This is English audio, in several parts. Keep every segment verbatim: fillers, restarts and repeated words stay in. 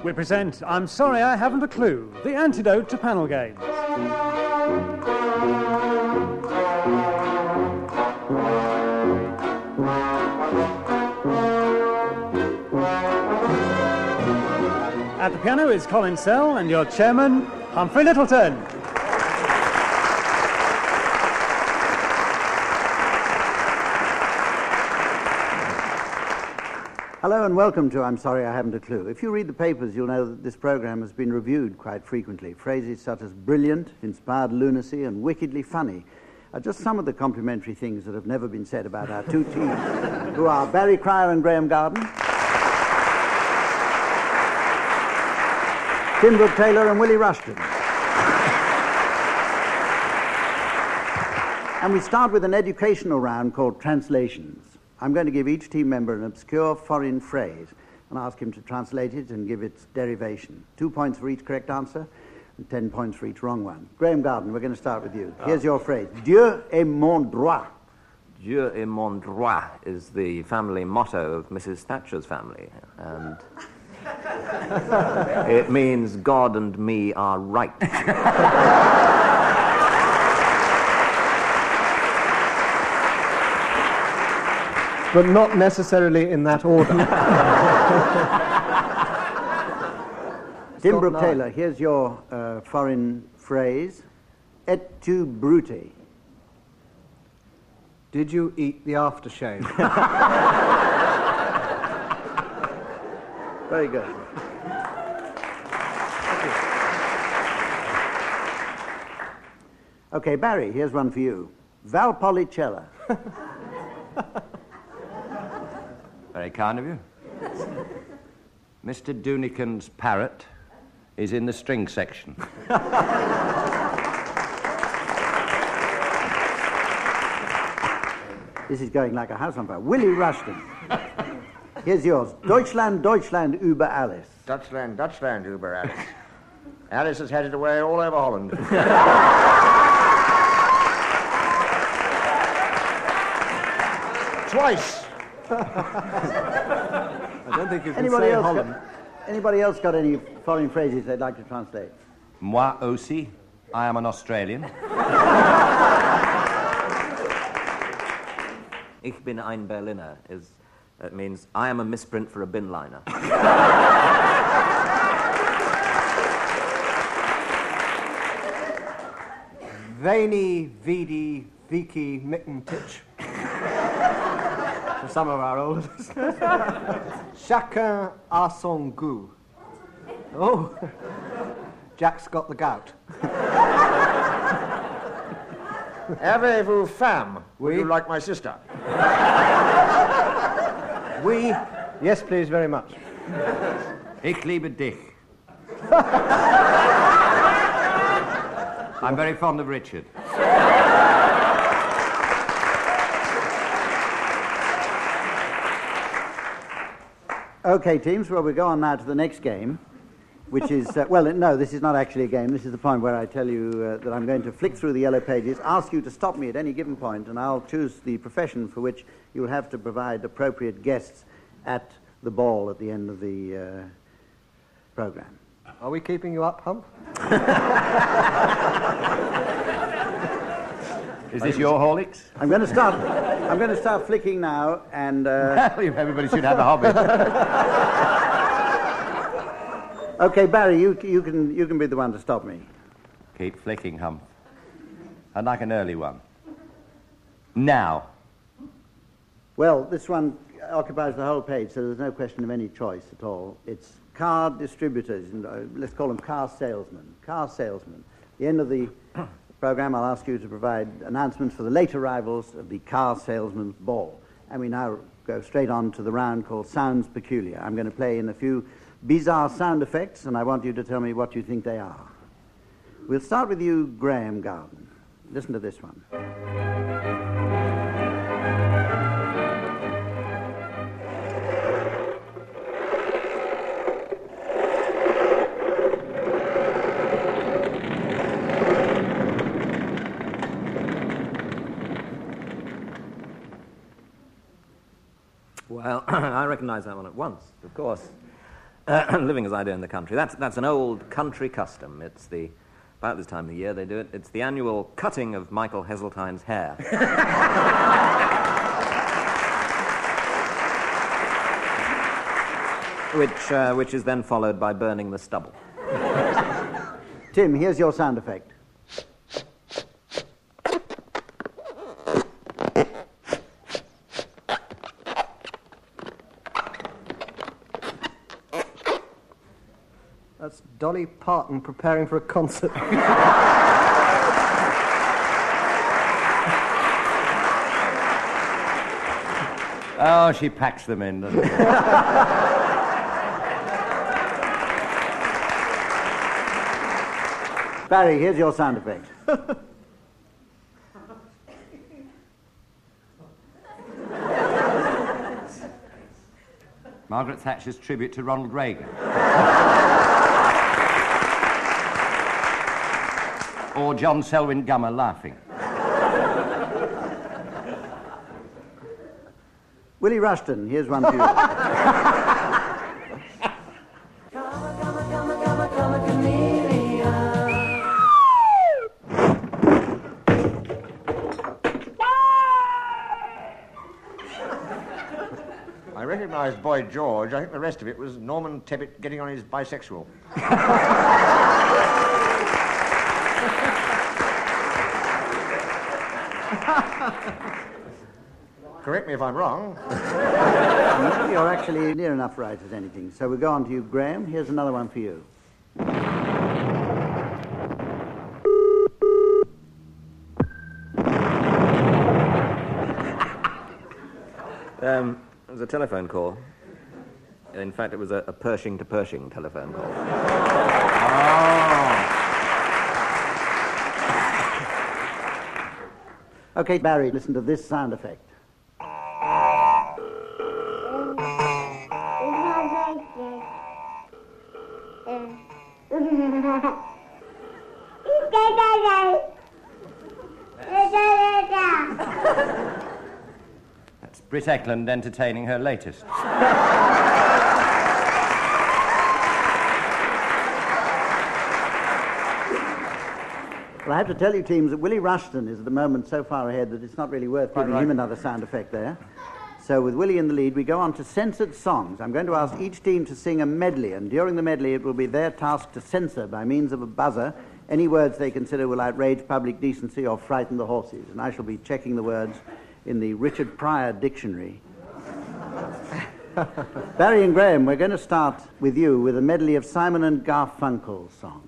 We present I'm Sorry I Haven't a Clue, the antidote to panel games. At the piano is Colin Sell and your chairman, Humphrey Littleton. Hello and welcome to I'm Sorry I Haven't a Clue. If you read the papers, you'll know that this programme has been reviewed quite frequently. Phrases such as brilliant, inspired lunacy and wickedly funny are just some of the complimentary things that have never been said about our two teams, who are Barry Cryer and Graham Garden, Tim Brooke-Taylor and Willie Rushton. And we start with an educational round called Translations. I'm going to give each team member an obscure foreign phrase and ask him to translate it and give its derivation. Two points for each correct answer and ten points for each wrong one. Graham Garden, we're going to start with you. Here's your phrase. Dieu est mon droit. Dieu est mon droit is the family motto of Missus Thatcher's family. And it means God and me are right. But not necessarily in that order. Tim Brooke-Taylor, here's your uh, foreign phrase. Et tu brute. Did you eat the aftershave? Very good. Okay, Barry, here's one for you. Valpolicella. Very kind of you. Mister Dunican's parrot is in the string section. This is going like a house on fire. Willie Rushton. Here's yours. Deutschland, Deutschland über alles. Dutchland, Dutchland über Alice. Alice has headed away all over Holland. Twice. I don't think you can Anybody say else Holland. got, anybody else got any foreign phrases they'd like to translate? Moi aussi, I am an Australian. Ich bin ein Berliner is, it means I am a misprint for a bin liner. Veni, vidi, vici, mittentitch. For some of our older listeners. Chacun a son goût. Oh, Jack's got the gout. Avez-vous femme? Would Oui. you like my sister? We, yes please, very much. Ich liebe dich. I'm very fond of Richard. Okay, teams, well, we go on now to the next game, which is, uh, well, no, this is not actually a game. This is the point where I tell you uh, that I'm going to flick through the yellow pages, ask you to stop me at any given point, and I'll choose the profession for which you'll have to provide appropriate guests at the ball at the end of the uh, program. Are we keeping you up, Hump? Is this your Horlicks? I'm going to start. I'm going to start flicking now, and uh, Everybody should have a hobby. okay, Barry, you you can you can be the one to stop me. Keep flicking, Hump. I'd like an early one. Now. Well, this one occupies the whole page, so there's no question of any choice at all. It's car distributors, and uh, let's call them car salesmen. Car salesmen. At the end of the program, I'll ask you to provide announcements for the late arrivals of the car salesman's ball. And we now go straight on to the round called Sounds Peculiar. I'm going to play in a few bizarre sound effects, and I want you to tell me what you think they are. We'll start with you, Graham Garden. Listen to this one. Well, I recognise that one at once, of course. uh, living as I do in the country. That's, that's an old country custom. It's the, about this time of year they do it. It's the annual cutting of Michael Heseltine's hair. which, uh, which is then followed by burning the stubble. Tim, here's your sound effect. That's Dolly Parton preparing for a concert. Oh, she packs them in, doesn't she? Barry, here's your sound effect. Margaret Thatcher's tribute to Ronald Reagan. Or John Selwyn Gummer laughing. Willie Rushton, here's one for you. I recognised Boy George. I think the rest of it was Norman Tebbit getting on his bisexual. Correct me if I'm wrong. You're actually near enough right as anything. So we'll go on to you, Graham. Here's another one for you. Um, it was a telephone call. In fact, it was a, a Pershing to Pershing telephone call. Okay, Barry, listen to this sound effect. That's Britt Ekland entertaining her latest. Well, I have to tell you, teams, that Willie Rushton is at the moment so far ahead that it's not really worth giving right. him another sound effect there. So with Willie in the lead, we go on to censored songs. I'm going to ask each team to sing a medley, and during the medley it will be their task to censor, by means of a buzzer, any words they consider will outrage public decency or frighten the horses. And I shall be checking the words in the Richard Pryor dictionary. Barry and Graham, we're going to start with you with a medley of Simon and Garfunkel songs.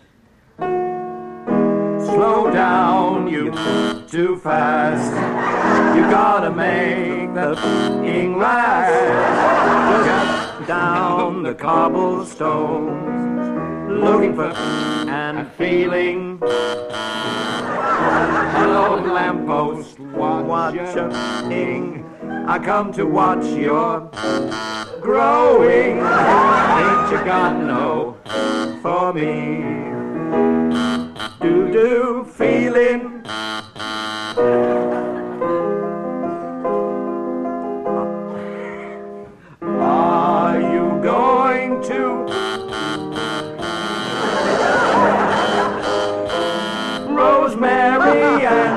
Slow down, you too fast. You gotta make the f***ing last. Just down the cobblestones, looking for and feeling. Hello, lamppost, watching. I come to watch your growing. Ain't you got no for me? Do-do feeling. Are you going to Rosemary and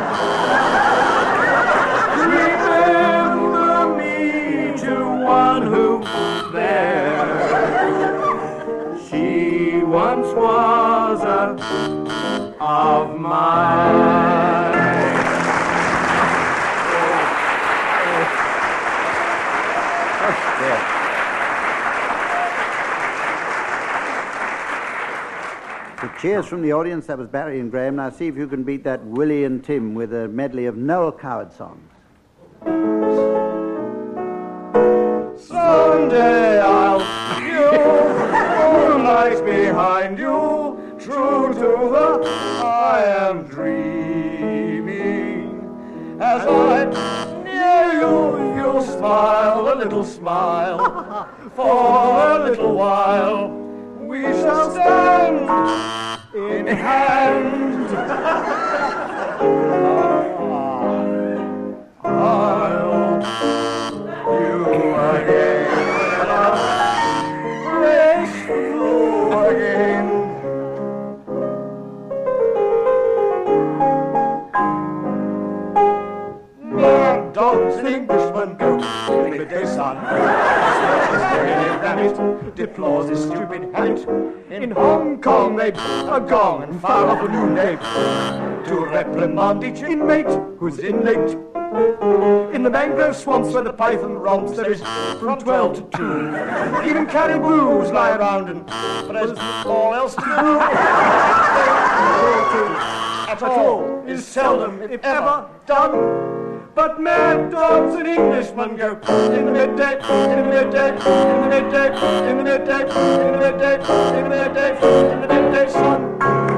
remember me to one who there? She once was a of mine. So cheers from the audience. That was Barry and Graham. Now see if you can beat that Willie and Tim with a medley of Noel Coward songs. Someday I'll you moonlight behind you. True to the I am dreaming. As I'm near you, you'll smile a little smile. For a little while, we shall stand in hand. I'll you again. dogs and Englishmen go in the midday sun. Rabbit deplores his stupid habit. In Hong Kong they beat a gong and fire off a noonday to reprimand each inmate who's in late. In the mangrove swamps where the python romps, there is from twelve to two. Even caribous lie around and there's all else to do. At all is seldom, if ever, done. But mad dogs and Englishmen go in the midday, in the midday, in the midday, in the midday, in the midday, in the midday, in the midday sun.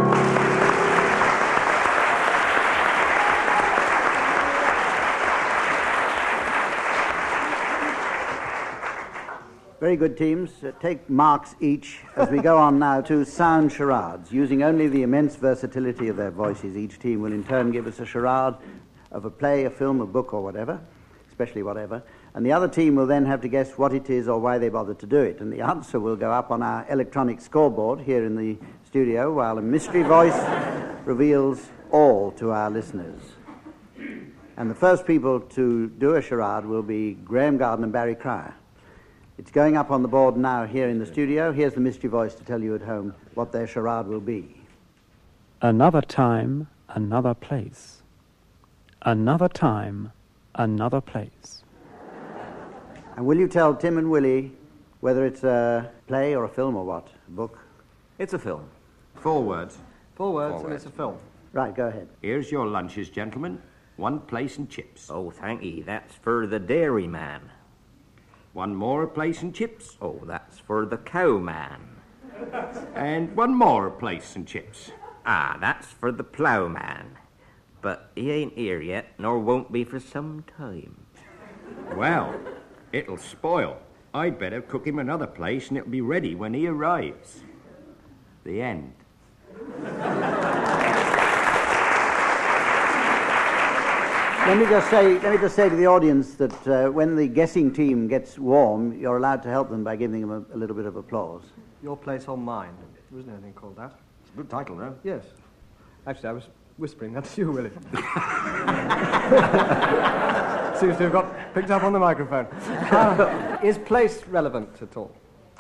Very good teams. Uh, take marks each as we go on now to sound charades. Using only the immense versatility of their voices, each team will in turn give us a charade of a play, a film, a book, or whatever, especially whatever, and the other team will then have to guess what it is or why they bothered to do it, and the answer will go up on our electronic scoreboard here in the studio while a mystery voice reveals all to our listeners. And the first people to do a charade will be Graham Garden and Barry Cryer. It's going up on the board now here in the studio. Here's the mystery voice to tell you at home what their charade will be. Another time, another place. Another time, another place. And will you tell Tim and Willie whether it's a play or a film or what? A book? It's a film. Four words. Four words, Four and words. it's a film. Right, go ahead. Here's your lunches, gentlemen. One place and chips. Oh, thank ye. That's for the dairyman. One more place and chips. Oh, that's for the cowman. And one more place and chips. Ah, that's for the ploughman. But he ain't here yet, nor won't be for some time. Well, it'll spoil. I'd better cook him another place and it'll be ready when he arrives. The end. Let me just say, let me just say to the audience that uh, when the guessing team gets warm, you're allowed to help them by giving them a, a little bit of applause. Your Place or Mine. There wasn't anything called that. It's a good title, though. Yes. Actually, I was whispering that to you, Willie. Seems to have got picked up on the microphone. Uh, is place relevant at all?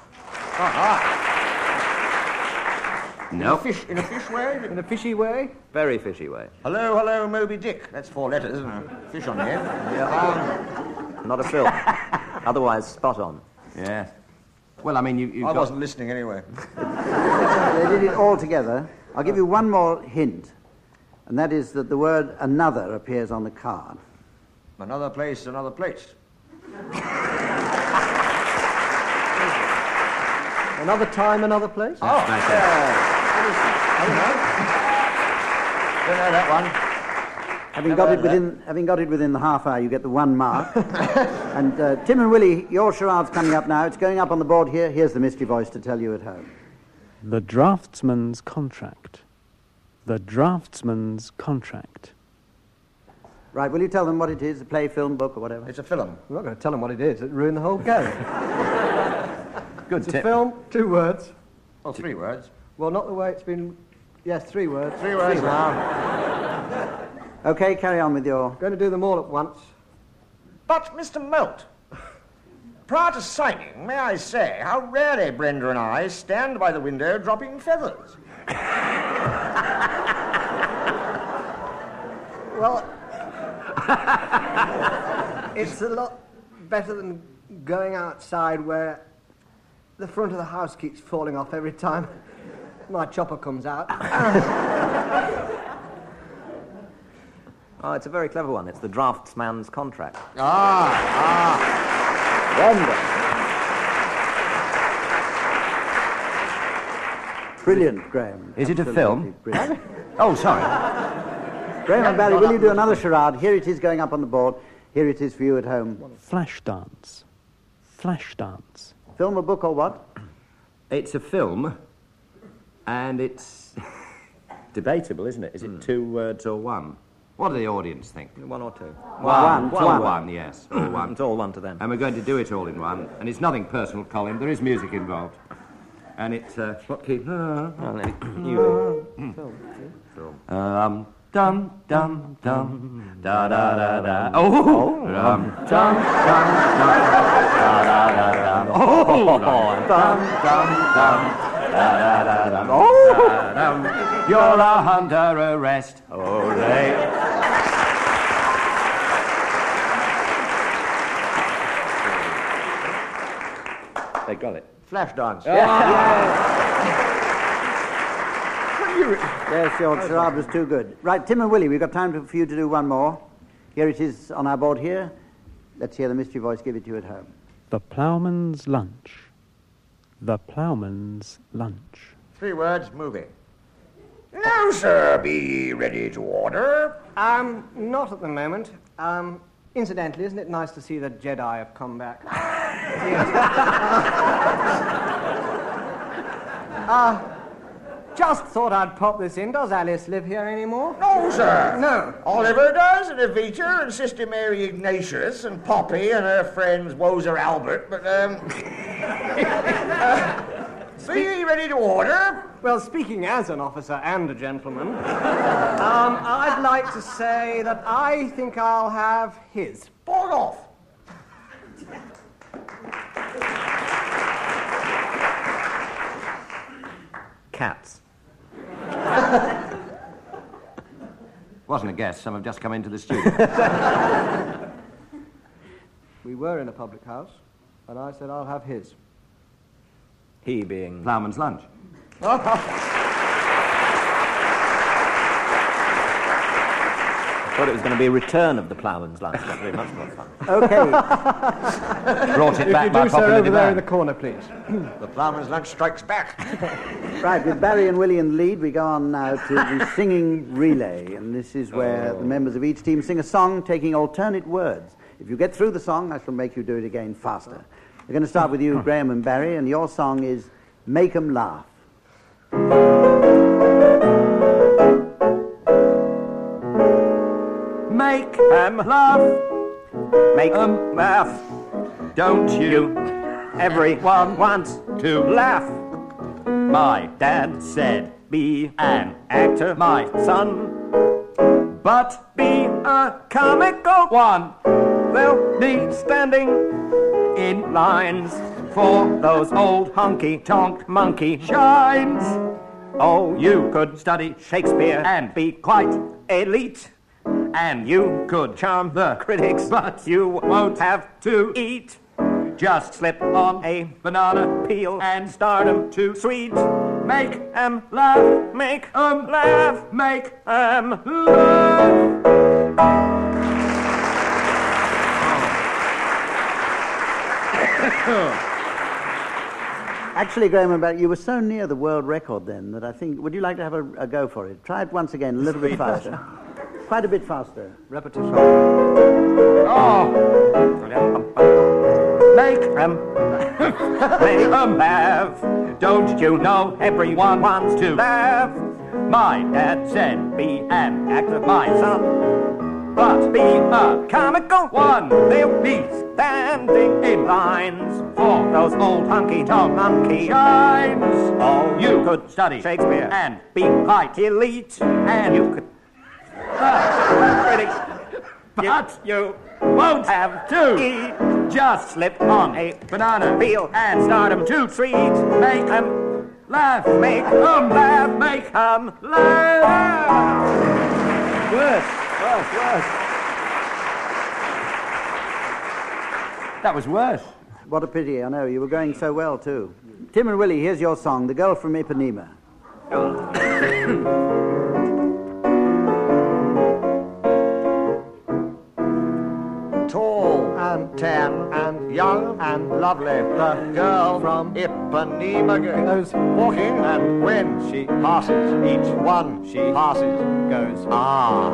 No. In a fish, in a fish way? In a fishy way? Very fishy way. Hello, hello, Moby Dick. That's four letters, isn't it? Fish on the end. Um, Not a film. Otherwise, spot on. Yeah. Well, I mean, you, you've I got... wasn't listening anyway. They did it all together. I'll give you one more hint, and that is that the word another appears on the card. Another place, another place. Another time, another place? Oh, That's right. yeah. I don't know. Don't know that one. Having Never got heard it of within, having got it within the half hour, you get the one mark. And uh, Tim and Willie, your charade's coming up now. It's going up on the board here. Here's the mystery voice to tell you at home. The draftsman's contract. The draftsman's contract. Right, will you tell them what it is, a play, film, book, or whatever? It's a film. I'm not going to tell them what it is. It'd ruin the whole game. Good It's a tip. film, two words. Oh, three words. Well, not the way it's been... Yes, three words. Three words now. Okay, carry on with your... Going to do them all at once. But, Mister Moult, prior to signing, may I say how rarely Brenda and I stand by the window dropping feathers. Well, it's a lot better than going outside where the front of the house keeps falling off every time my chopper comes out. Oh, it's a very clever one. It's the draftsman's contract. Ah, Wonderful. Brilliant, Graham. Is it a Absolutely film? brilliant. Oh, sorry. Graham and Barry, will you do another charade? Here it is going up on the board. Here it is for you at home. Flash dance. Flash dance. Film, a book, or what? It's a film, and it's debatable, isn't it? Is it two words or one? What do the audience think? One or two. One, It's all one. one, yes, all one. It's all one to them. And we're going to do it all in one. And it's nothing personal, Colin. There is music involved. And it's, uh, what key? Uh, Well, then, you. um, dum, dum, dum, da da da da. Oh, dum, dum, dum, dum, da da da da. Oh, dum, dum, dum, da da da da. Oh, dum. You're under arrest. Ole. They got it. Flash dance. Yes, your charade was too good. Right, Tim and Willie, we've got time for you to do one more. Here it is on our board here. Let's hear the mystery voice give it to you at home. The Ploughman's Lunch. The Ploughman's Lunch. Three words, movie. Now, sir, be ready to order. Um, not at the moment. Um, incidentally, isn't it nice to see the Jedi have come back? Ah, uh, just thought I'd pop this in. Does Alice live here anymore? No, sir. No. Oliver does, and Evita, and Sister Mary Ignatius, and Poppy, and her friends Wozer Albert, but, um... uh, be ye ready to order? Well, speaking as an officer and a gentleman, um, I'd like to say that I think I'll have his. Bog off. Cats. Wasn't a guess. Some have just come into the studio. We were in a public house, and I said I'll have his. He being... Ploughman's Lunch. I thought it was going to be a return of the Ploughman's Lunch. That would be much more fun. Okay. Brought it If back you by do so popular over there in demand. the corner, please. The Ploughman's Lunch strikes back. Right, with Barry and Willie in the lead, we go on now to the singing relay. And this is where the members of each team sing a song taking alternate words. If you get through the song, I shall make you do it again faster. We're going to start with you, Graham and Barry, and your song is Make 'em Laugh. Make 'em laugh. Make 'em Um, laugh. Don't you Everyone wants to laugh. My Dad said, be an actor, my son. but Be a comical one They'll be standing in lines for those old honky-tonk monkey shines. Oh, you could Study Shakespeare and be quite elite. and You could charm the critics, but you won't have to eat. just Slip on a banana peel and start 'em to sweet. make 'Em laugh, make 'em laugh, make 'em laugh. Actually, Graham and Barry, you were so near the world record then that I think, would you like to have a, a go for it? Try it once again, a little bit faster. Quite a bit faster. Repetition. Oh, make 'em make 'em laugh. don't you know Everyone wants to laugh. My Dad said, be an actor, my son. but Be a comical one They'll be standing in lines for those old honky-tonk monkey shines. Oh, You you could study Shakespeare and be quite elite. and You could critics, but you won't have to eat. just Slip on a banana peel and start 'em to treat. make 'em Em laugh. make 'em Um, laugh, make 'em laugh. Worse, worse, worse. That was worse. What a pity, I know. You were going so well, too. Tim and Willie, here's your song, The Girl from Ipanema. Tall and tan and young and lovely, the girl from Ipanema goes walking, and when she passes, each one she passes goes, ah.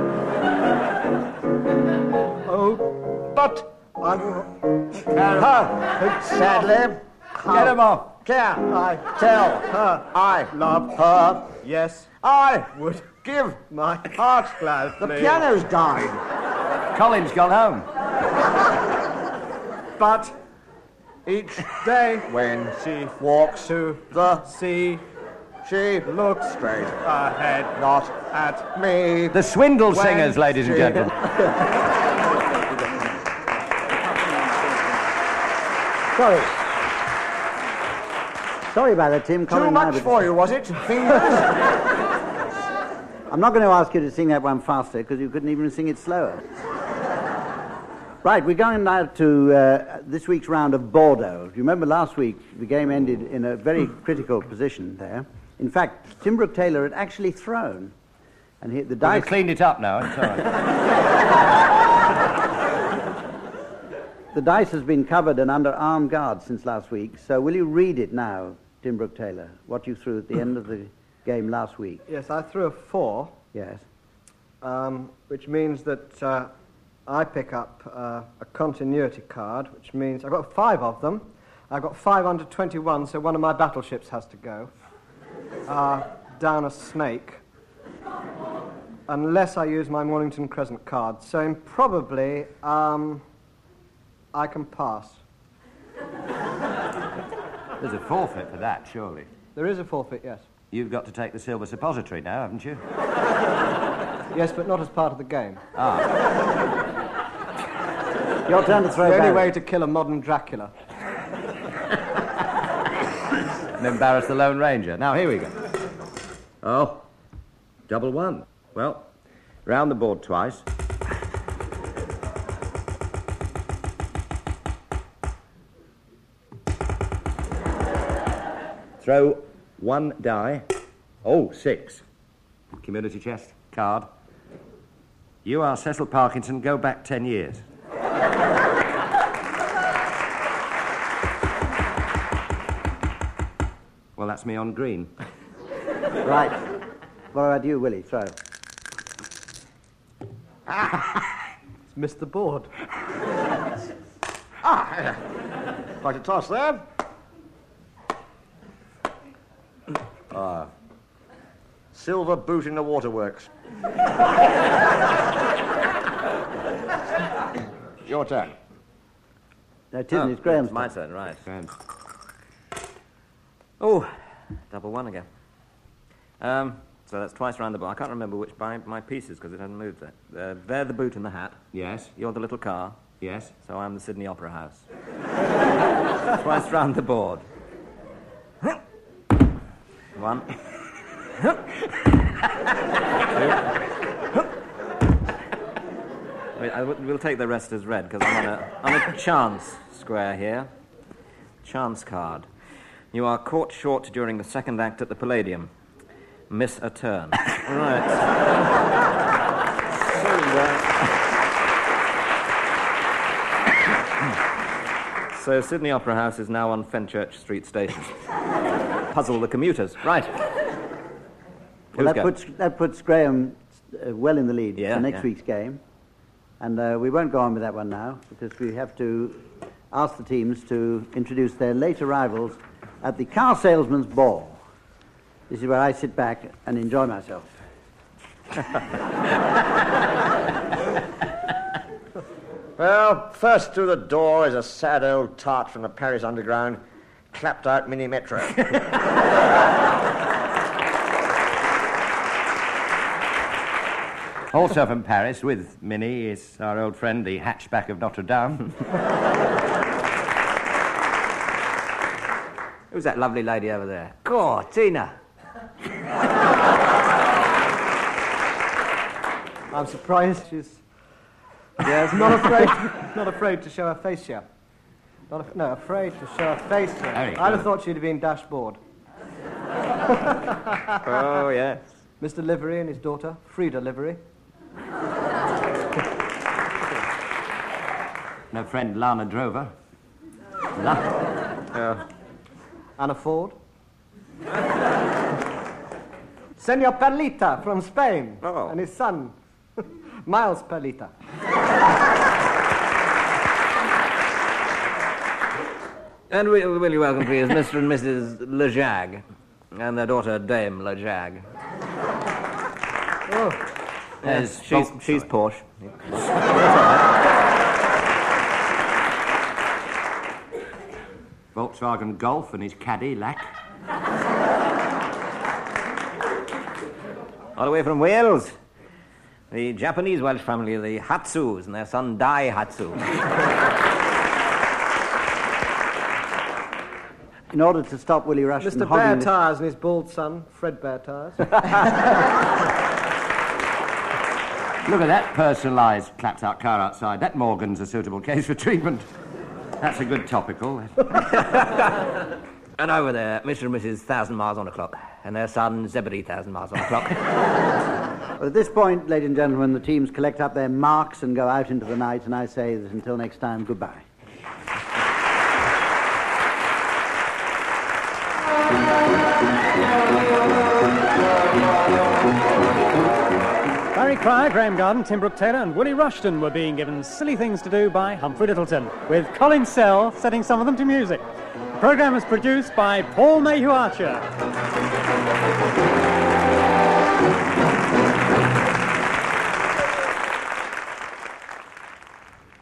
Oh, but on her, sadly, Get him off. can I tell her I love her? Yes. I would give My heart's glad. the piano's died. Colin's gone home. But Each day when she walks to the see, She looked straight ahead, not at me. The Swindle When Singers, ladies and she- gentlemen. Sorry. Sorry about that, Tim. Colin Too and I much were- for you, was it? Fingers? I'm not going to ask you to sing that one faster because you couldn't even sing it slower. Right, we're going now to uh, this week's round of Bordeaux. You remember last week the game ended in a very critical position there. In fact, Tim Brooke Taylor had actually thrown, and he, the dice. I've cleaned it up now. It's all right. The dice has been covered and under armed guard since last week. So will you read it now, Tim Brooke Taylor? What you threw at the end of the game last week? Yes, I threw a four, Yes. um, which means that uh, I pick up uh, a continuity card, which means I've got five of them. I've got five under twenty-one, so one of my battleships has to go. Uh, down a snake. Unless I use my Mornington Crescent card. So in probably, um, I can pass. There's a forfeit for that, surely. There is a forfeit, yes. You've got to take the silver suppository now, haven't you? Yes, but not as part of the game. Your turn to throw The only back. way to kill a modern Dracula. And embarrass the Lone Ranger. Now, here we go. Oh, double one. Well, round the board twice. Throw one die. Oh, six. Community chest, card. You are Cecil Parkinson. Go back ten years. Well, that's me on green. Right. What about you, Willie? Throw. It's missed the board. Quite a toss there. Ah. Silver boot in the waterworks. Your turn. No, it isn't. It's Graham's It's my turn. turn, right. Grand. Oh, double one again. Um, so that's twice round the board. I can't remember which by my pieces because it hasn't moved there. Uh, they're the boot and the hat. Yes, You're the little car. yes. So I'm the Sydney Opera House. Twice round the board. One. Wait, I w- we'll take the rest as red because I'm on a, on a chance square here. Chance card. You are caught short during the second act at the Palladium. Miss a turn. Right. So, uh, so Sydney Opera House is now on Fenchurch Street Station. Puzzle the commuters. Right. Well, Who's that go? puts, that puts Graham uh, well in the lead Yeah, for next yeah. week's game. And uh, we won't go on with that one now because we have to ask the teams to introduce their late arrivals at the Car Salesman's Ball. This is where I sit back and enjoy myself. Well, first through the door is a sad old tart from the Paris Underground, clapped out Mini Metro. Also from Paris, with Minnie, is our old friend, the hatchback of Notre Dame. Who's that lovely lady over there? Go, Tina. I'm surprised she's yes, not afraid, not afraid to show her face here. Not af- no, afraid to show her face here. Very I'd have good. thought she'd have been dashboard. Oh, yes. Mister Livery and his daughter, Frida Livery. No friend, Lana Drover. La- Anna Ford. Senor Perlita from Spain. Oh. And his son, Miles Perlita. And we, will you welcome, please, Mister and Missus Lejag, and their daughter, Dame Lejag. Oh, Yes, Yes, she's, oh, she's sorry. Porsche. Volkswagen Golf and his caddy, Lack. all the way from Wales. The Japanese Welsh family of the Hatsus and their son Dai Hatsu. In order to stop Willie Rushton Mister hogging Bear the- Tires and his bald son, Fred Bear Tires. Look at that personalised clapped-out car outside. That Morgan's a suitable case for treatment. That's a good topical. And over there, Mister and Missus Thousand Miles on the Clock, and their son Zebedee Thousand Miles on the Clock. Well, at this point, ladies and gentlemen, the teams collect up their marks and go out into the night, and I say that until next time, goodbye. Barry Cryer, Graham Garden, Tim Brooke Taylor and Willie Rushton were being given silly things to do by Humphrey Littleton, with Colin Sell setting some of them to music. The programme was produced by Paul Mayhew Archer.